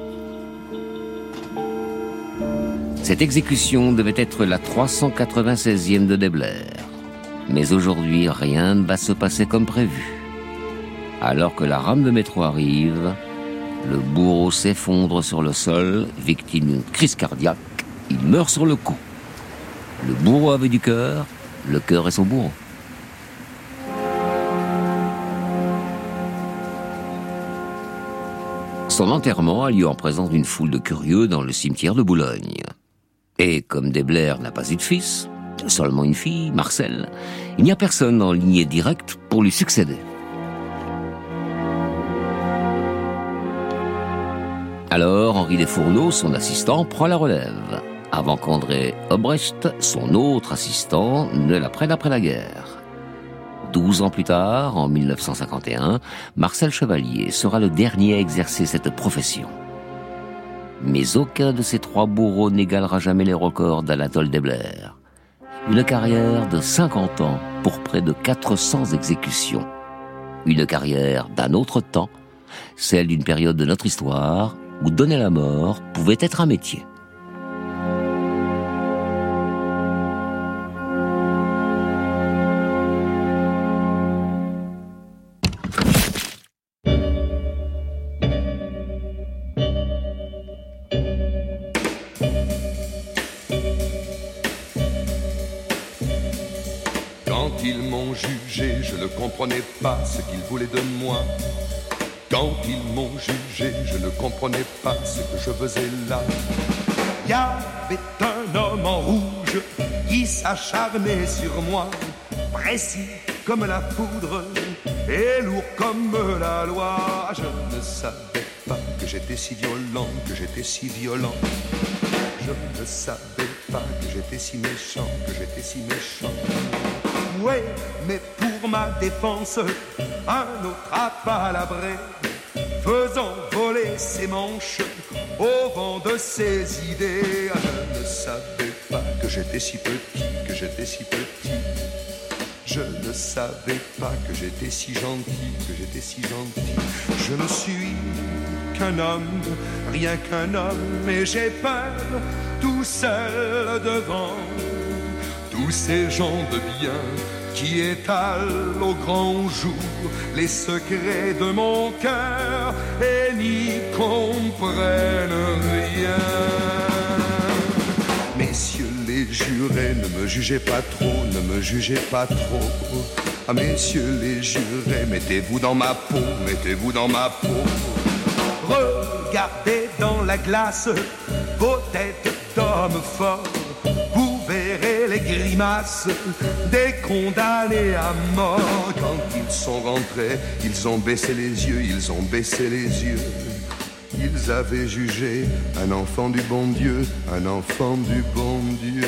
S1: Cette exécution devait être la 396e de Desblers. Mais aujourd'hui, rien ne va se passer comme prévu. Alors que la rame de métro arrive, le bourreau s'effondre sur le sol, victime d'une crise cardiaque. Il meurt sur le coup. Le bourreau avait du cœur, le cœur est son bourreau. Son enterrement a lieu en présence d'une foule de curieux dans le cimetière de Boulogne. Et comme Desblers n'a pas eu de fils, seulement une fille, Marcelle, il n'y a personne en lignée directe pour lui succéder. Alors Henri Desfourneaux, son assistant, prend la relève, avant qu'André Aubrecht, son autre assistant, ne la prenne après la guerre. 12 ans plus tard, en 1951, Marcel Chevalier sera le dernier à exercer cette profession. Mais aucun de ces 3 bourreaux n'égalera jamais les records d'Anatole Desblers. Une carrière de 50 ans pour près de 400 exécutions. Une carrière d'un autre temps, celle d'une période de notre histoire où donner la mort pouvait être un métier.
S14: Quand ils m'ont jugé, je ne comprenais pas ce qu'ils voulaient de moi. Quand ils m'ont jugé, je ne comprenais pas ce que je faisais là. Il y avait un homme en rouge qui s'acharnait sur moi, précis comme la foudre et lourd comme la loi. Je ne savais pas que j'étais si violent, que j'étais si violent. Je ne savais pas que j'étais si méchant, que j'étais si méchant. Ouais, mais pour ma défense, un autre a palabré, faisant voler ses manches au vent de ses idées. Je ne savais pas que j'étais si petit, que j'étais si petit. Je ne savais pas que j'étais si gentil, que j'étais si gentil. Je ne suis qu'un homme, rien qu'un homme, et j'ai peur tout seul devant tous ces gens de bien qui étalent au grand jour les secrets de mon cœur et n'y comprennent rien. Messieurs les jurés, ne me jugez pas trop, ne me jugez pas trop. Ah, messieurs les jurés, mettez-vous dans ma peau, mettez-vous dans ma peau. Regardez dans la glace vos têtes d'hommes forts. Vous verrez les grimaces des condamnés à mort. Quand ils sont rentrés, ils ont baissé les yeux, ils ont baissé les yeux. Ils avaient jugé un enfant du bon Dieu, un enfant du bon Dieu.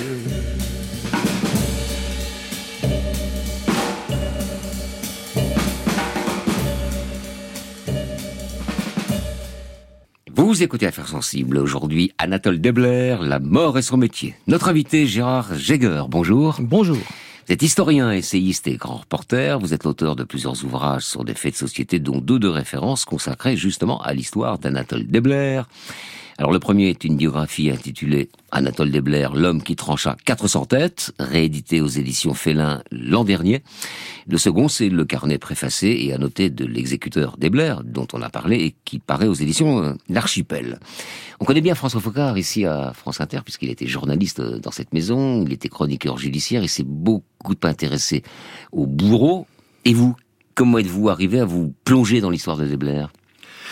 S1: Vous écoutez Affaires sensibles. Aujourd'hui, Anatole Desblers, la mort et son métier. Notre invité, Gérard Jäger. Bonjour.
S15: Bonjour.
S1: Vous êtes historien, essayiste et grand reporter. Vous êtes l'auteur de plusieurs ouvrages sur des faits de société, dont 2 de référence consacrés justement à l'histoire d'Anatole Desblers. Alors le premier est une biographie intitulée Anatole Desblers, l'homme qui trancha 400 têtes, réédité aux éditions Félin l'an dernier. Le second, c'est le carnet préfacé et annoté de l'exécuteur Desblers, dont on a parlé et qui paraît aux éditions L'Archipel. On connaît bien François Focard ici à France Inter, puisqu'il était journaliste dans cette maison, il était chroniqueur judiciaire, il s'est beaucoup intéressé aux bourreaux. Et vous, comment êtes-vous arrivé à vous plonger dans l'histoire de Desblers ?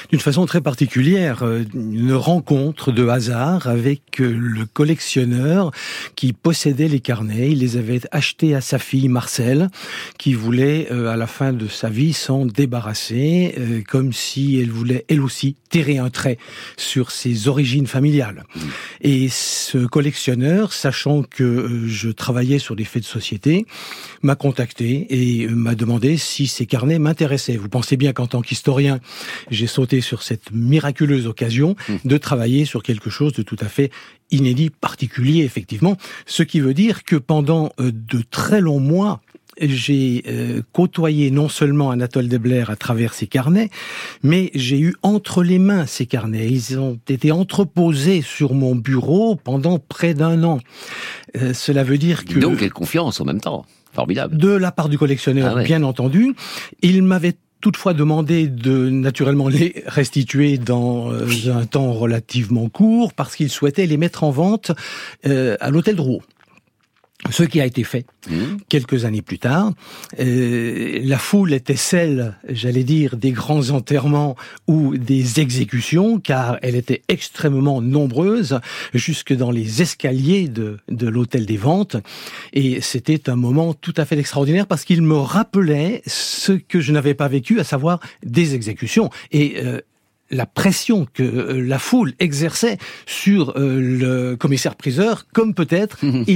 S15: d'une façon très particulière, une rencontre de hasard avec le collectionneur qui possédait les carnets. Il les avait achetés à sa fille Marcel, qui voulait à la fin de sa vie s'en débarrasser, comme si elle voulait elle aussi tirer un trait sur ses origines familiales. Et ce collectionneur, sachant que je travaillais sur des faits de société, m'a contacté et m'a demandé si ces carnets m'intéressaient. Vous pensez bien qu'en tant qu'historien, j'ai sauté sur cette miraculeuse occasion de travailler sur quelque chose de tout à fait inédit, particulier, effectivement. Ce qui veut dire que pendant de très longs mois, j'ai côtoyé non seulement Anatole Debler à travers ses carnets, mais j'ai eu entre les mains ces carnets. Ils ont été entreposés sur mon bureau pendant près d'1 an. Cela veut dire que...
S1: Donc, quelle confiance en même temps. Formidable.
S15: De la part du collectionneur, bien entendu. Il m'avait toutefois demandé de naturellement les restituer dans un temps relativement court, parce qu'il souhaitait les mettre en vente à l'hôtel Drouot. Ce qui a été fait quelques années plus tard. La foule était celle, j'allais dire, des grands enterrements ou des exécutions, car elle était extrêmement nombreuse, jusque dans les escaliers de l'hôtel des ventes. Et c'était un moment tout à fait extraordinaire, parce qu'il me rappelait ce que je n'avais pas vécu, à savoir des exécutions. Et la pression que la foule exerçait sur le commissaire-priseur, comme peut-être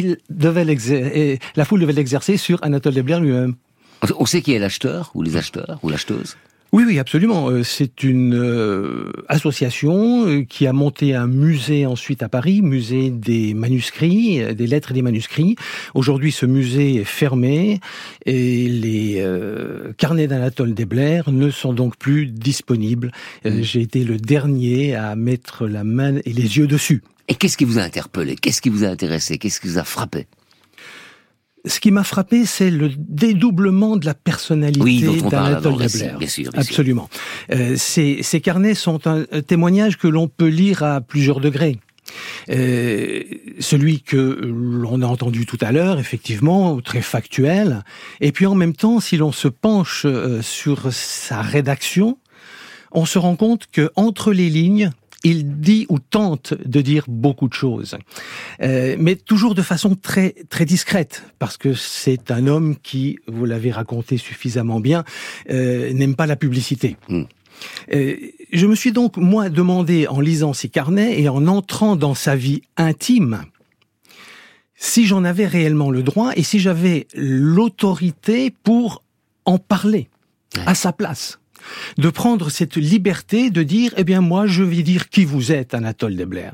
S15: la foule devait l'exercer sur Anatole Debler lui-même.
S1: On sait qui est l'acheteur, ou les acheteurs, ou l'acheteuse ?
S15: Oui, absolument. C'est une association qui a monté un musée ensuite à Paris, musée des manuscrits, des lettres et des manuscrits. Aujourd'hui, ce musée est fermé et les carnets d'Anatole Debler ne sont donc plus disponibles. J'ai été le dernier à mettre la main et les yeux dessus.
S1: Et qu'est-ce qui vous a interpellé ? Qu'est-ce qui vous a intéressé ? Qu'est-ce qui vous a frappé ?
S15: Ce qui m'a frappé, c'est le dédoublement de la personnalité d'Anatole Debler.
S1: Bien sûr.
S15: Absolument. Ces carnets sont un témoignage que l'on peut lire à plusieurs degrés. Celui que l'on a entendu tout à l'heure, effectivement, très factuel. Et puis en même temps, si l'on se penche sur sa rédaction, on se rend compte que entre les lignes, il dit ou tente de dire beaucoup de choses, mais toujours de façon très très discrète, parce que c'est un homme qui, vous l'avez raconté suffisamment bien, n'aime pas la publicité. Je me suis donc, moi, demandé, en lisant ses carnets et en entrant dans sa vie intime, si j'en avais réellement le droit et si j'avais l'autorité pour en parler à sa place. De prendre cette liberté de dire, eh bien moi je vais dire qui vous êtes, Anatole Debler.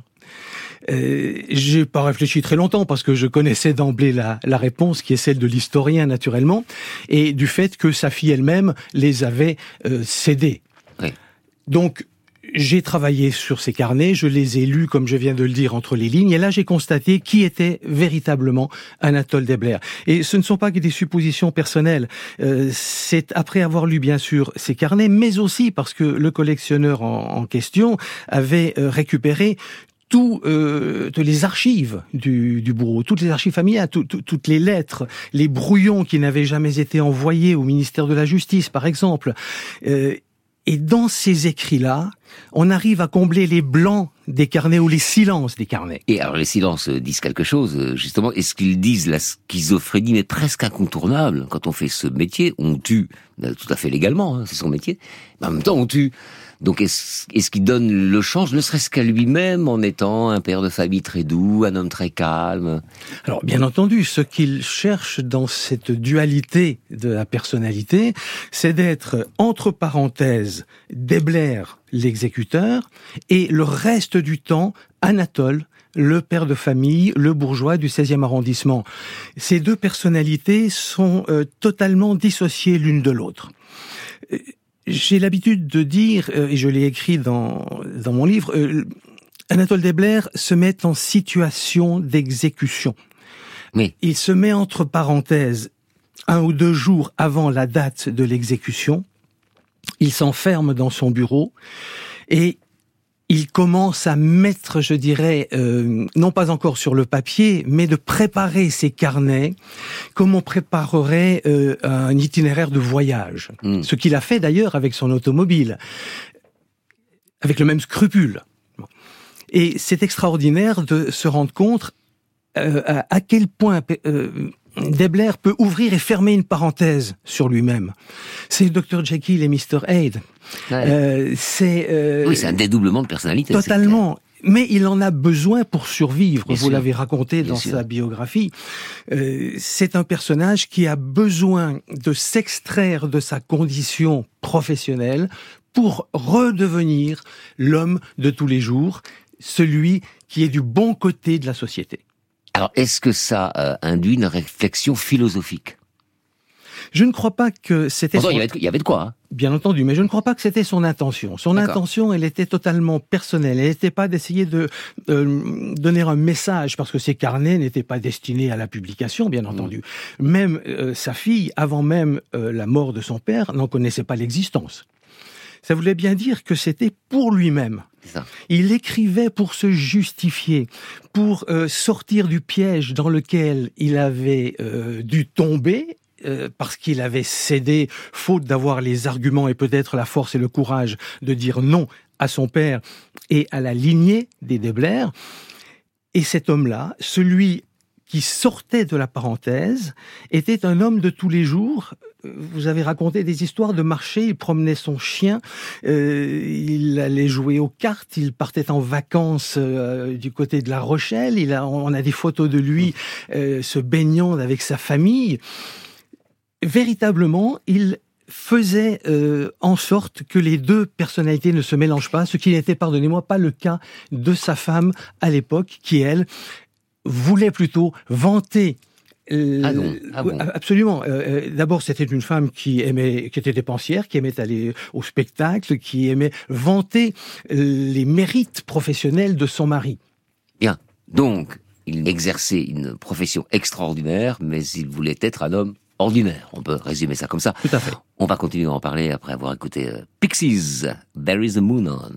S15: J'ai pas réfléchi très longtemps parce que je connaissais d'emblée la réponse qui est celle de l'historien naturellement, et du fait que sa fille elle-même les avait cédés. Donc j'ai travaillé sur ces carnets, je les ai lus, comme je viens de le dire, entre les lignes, et là j'ai constaté qui était véritablement Anatole Debler. Et ce ne sont pas que des suppositions personnelles, c'est après avoir lu bien sûr ces carnets, mais aussi parce que le collectionneur en question avait récupéré toutes les archives du bourreau, toutes les archives familiales, toutes les lettres, les brouillons qui n'avaient jamais été envoyés au ministère de la Justice, par exemple. Et dans ces écrits-là, on arrive à combler les blancs des carnets ou les silences des carnets.
S1: Et alors les silences disent quelque chose, justement. Est-ce qu'ils disent la schizophrénie, mais presque incontournable? Quand on fait ce métier, on tue, tout à fait légalement, hein, c'est son métier, mais en même temps on tue. Donc est-ce qu'il donne le change, ne serait-ce qu'à lui-même, en étant un père de famille très doux, un homme très calme?
S15: Alors bien entendu, ce qu'il cherche dans cette dualité de la personnalité, c'est d'être, entre parenthèses, Debler, l'exécuteur, et le reste du temps, Anatole, le père de famille, le bourgeois du 16e arrondissement. Ces deux personnalités sont totalement dissociées l'une de l'autre. J'ai l'habitude de dire, et je l'ai écrit dans mon livre, Anatole Debler se met en situation d'exécution.
S1: Oui.
S15: Il se met entre parenthèses 1 ou 2 jours avant la date de l'exécution. Il s'enferme dans son bureau et il commence à mettre, je dirais, non pas encore sur le papier, mais de préparer ses carnets comme on préparerait un itinéraire de voyage. Ce qu'il a fait d'ailleurs avec son automobile. avec le même scrupule. Et c'est extraordinaire de se rendre compte à quel point Deblair peut ouvrir et fermer une parenthèse sur lui-même. C'est Dr. Jekyll et Mr. Hyde.
S1: Ouais. Oui, c'est un dédoublement de personnalité.
S15: Totalement. Mais il en a besoin pour survivre. Bien Vous
S1: sûr.
S15: l'avez raconté dans sa biographie. C'est un personnage qui a besoin de s'extraire de sa condition professionnelle pour redevenir l'homme de tous les jours, celui qui est du bon côté de la société.
S1: Alors, est-ce que ça induit une réflexion philosophique ?
S15: Je ne crois pas que c'était...
S1: Pourtant, il y avait de quoi. Hein.
S15: Bien entendu, mais je ne crois pas que c'était son intention. Son intention, elle était totalement personnelle. Elle n'était pas d'essayer de donner un message, parce que ses carnets n'étaient pas destinés à la publication, bien entendu. Même sa fille, avant même la mort de son père, n'en connaissait pas l'existence. Ça voulait bien dire que c'était pour lui-même. Il écrivait pour se justifier, pour sortir du piège dans lequel il avait dû tomber, parce qu'il avait cédé, faute d'avoir les arguments et peut-être la force et le courage de dire non à son père et à la lignée des Deblair. Et cet homme-là, celui qui sortait de la parenthèse, était un homme de tous les jours. Vous avez raconté des histoires de marché, il promenait son chien, il allait jouer aux cartes, il partait en vacances du côté de La Rochelle, on a des photos de lui se baignant avec sa famille. Véritablement, il faisait en sorte que les deux personnalités ne se mélangent pas, ce qui n'était, pardonnez-moi, pas le cas de sa femme à l'époque, qui, elle, voulait plutôt vanter. Ah bon. Absolument. D'abord, c'était une femme qui était dépensière, qui aimait aller au spectacle, qui aimait vanter les mérites professionnels de son mari.
S1: Bien. Donc, il exerçait une profession extraordinaire, mais il voulait être un homme ordinaire. On peut résumer ça comme ça.
S15: Tout à fait.
S1: On va continuer à en parler après avoir écouté Pixies, There is a Moon On.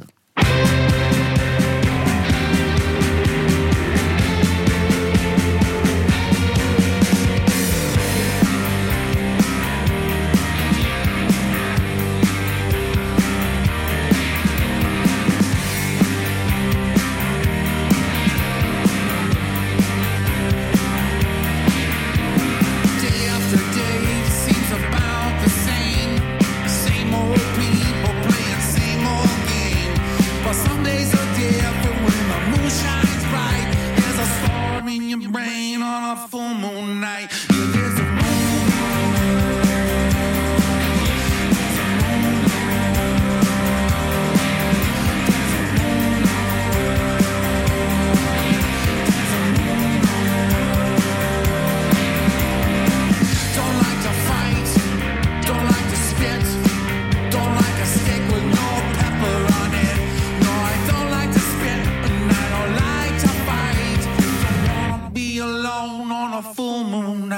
S16: Alone on a full moon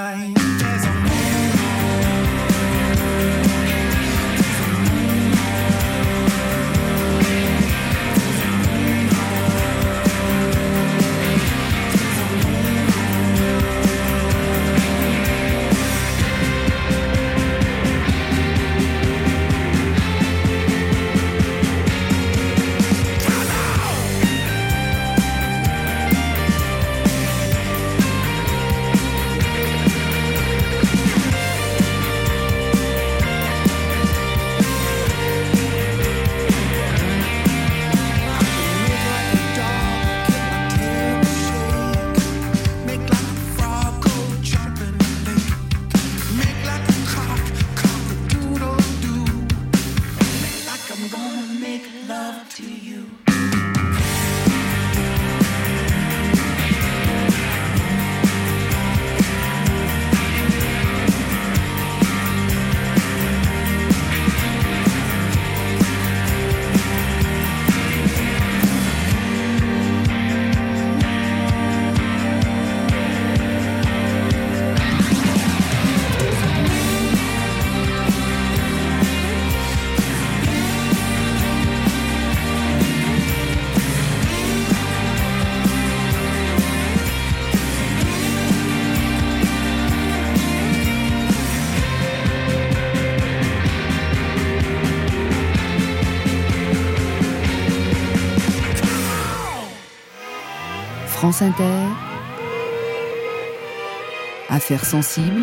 S2: France Inter, Affaires sensibles,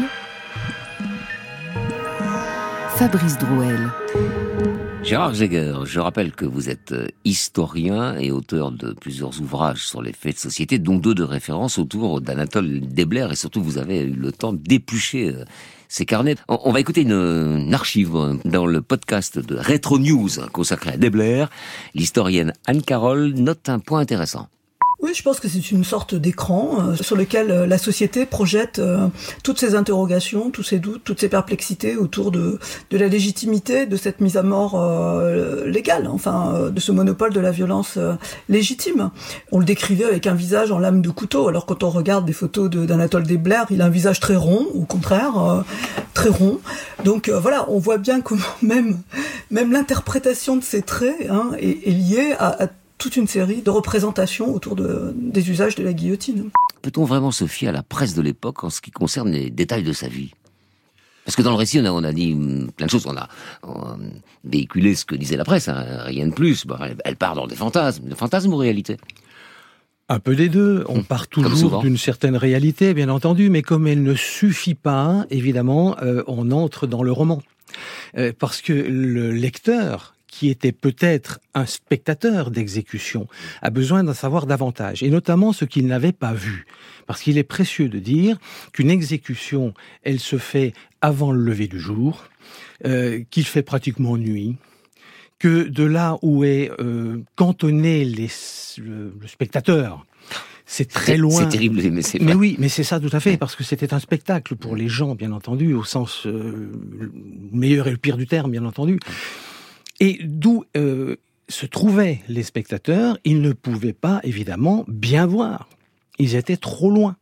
S2: Fabrice Drouel.
S1: Gérard Jäger, je rappelle que vous êtes historien et auteur de plusieurs ouvrages sur les faits de société, dont 2 de référence autour d'Anatole Debler, et surtout vous avez eu le temps d'éplucher ces carnets. On va écouter une archive dans le podcast de Retro News consacré à Debler. L'historienne Anne Carole note un point intéressant.
S8: Oui, je pense que c'est une sorte d'écran sur lequel la société projette toutes ses interrogations, tous ses doutes, toutes ses perplexités autour de la légitimité de cette mise à mort légale, de ce monopole de la violence légitime. On le décrivait avec un visage en lame de couteau, alors quand on regarde des photos d'Anatole Debler, il a un visage très rond, au contraire, très rond. Donc voilà, on voit bien comment même l'interprétation de ces traits est liée à toute une série de représentations autour des usages de la guillotine.
S1: Peut-on vraiment se fier à la presse de l'époque en ce qui concerne les détails de sa vie ? Parce que dans le récit, on a dit plein de choses, on a véhiculé ce que disait la presse, rien de plus. Elle part dans des fantasmes ou réalité ?
S15: Un peu des deux. On part toujours d'une certaine réalité, bien entendu, mais comme elle ne suffit pas, évidemment, on entre dans le roman. Parce que le lecteur, qui était peut-être un spectateur d'exécution, a besoin d'en savoir davantage, et notamment ce qu'il n'avait pas vu. Parce qu'il est précieux de dire qu'une exécution, elle se fait avant le lever du jour, qu'il fait pratiquement nuit, que de là où est cantonné le spectateur, c'est très loin.
S1: C'est terrible, mais c'est vrai.
S15: Mais oui, mais c'est ça tout à fait, parce que c'était un spectacle pour les gens, bien entendu, au sens meilleur et le pire du terme, bien entendu. Et d'où se trouvaient les spectateurs, ils ne pouvaient pas, évidemment, bien voir. Ils étaient trop loin.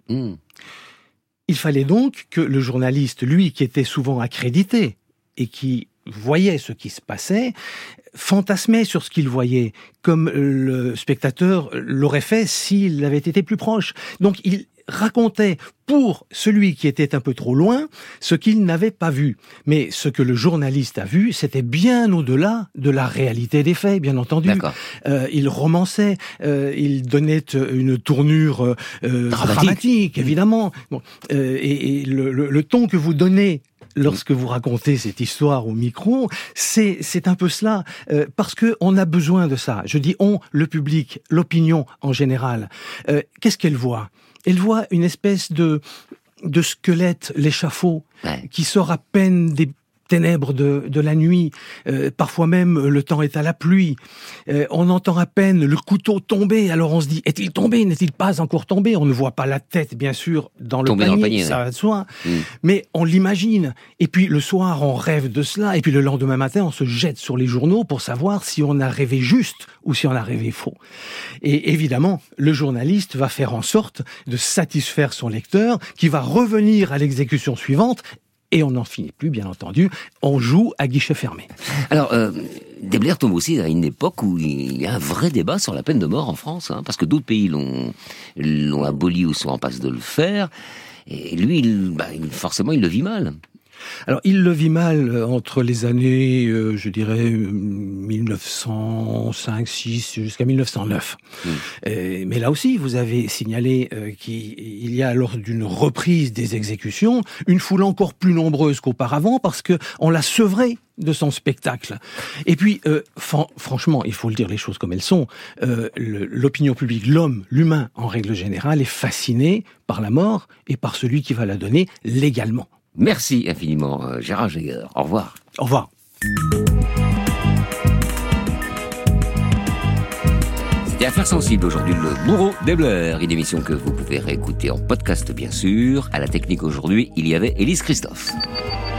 S15: Il fallait donc que le journaliste, lui, qui était souvent accrédité et qui voyait ce qui se passait, fantasmait sur ce qu'il voyait, comme le spectateur l'aurait fait s'il avait été plus proche. Donc il racontait pour celui qui était un peu trop loin ce qu'il n'avait pas vu. Mais ce que le journaliste a vu, c'était bien au-delà de la réalité des faits, bien entendu. Il romançait, il donnait une tournure dramatique, évidemment. Et le ton que vous donnez lorsque vous racontez cette histoire au micro, c'est un peu cela, parce que on a besoin de ça. Je dis on, le public, l'opinion en général. Qu'est-ce qu'elle voit ? Elle voit une espèce de squelette, l'échafaud, qui sort à peine des ténèbres de la nuit. Parfois même, le temps est à la pluie. On entend à peine le couteau tomber. Alors on se dit, est-il tombé ? N'est-il pas encore tombé ? On ne voit pas la tête, bien sûr, dans le panier, ça va de soi. Mais on l'imagine. Et puis le soir, on rêve de cela. Et puis le lendemain matin, on se jette sur les journaux pour savoir si on a rêvé juste ou si on a rêvé faux. Et évidemment, le journaliste va faire en sorte de satisfaire son lecteur, qui va revenir à l'exécution suivante. Et on n'en finit plus, bien entendu. On joue à guichet fermé.
S1: Alors, Debler tombe aussi à une époque où il y a un vrai débat sur la peine de mort en France, parce que d'autres pays l'ont aboli ou sont en passe de le faire. Et lui, forcément, il le vit mal.
S15: Alors, il le vit mal entre les années, je dirais, 1905, 6 jusqu'à 1909. Mais là aussi, vous avez signalé qu'il y a, lors d'une reprise des exécutions, une foule encore plus nombreuse qu'auparavant, parce que on l'a sevré de son spectacle. Et puis, franchement, il faut le dire les choses comme elles sont, l'opinion publique, l'humain en règle générale, est fasciné par la mort et par celui qui va la donner légalement.
S1: Merci infiniment, Gérard Jäger. Au revoir.
S15: Au revoir.
S1: C'était Affaires sensibles aujourd'hui, le bourreau Debler, une émission que vous pouvez réécouter en podcast bien sûr. À la technique aujourd'hui, il y avait Élise Christophe.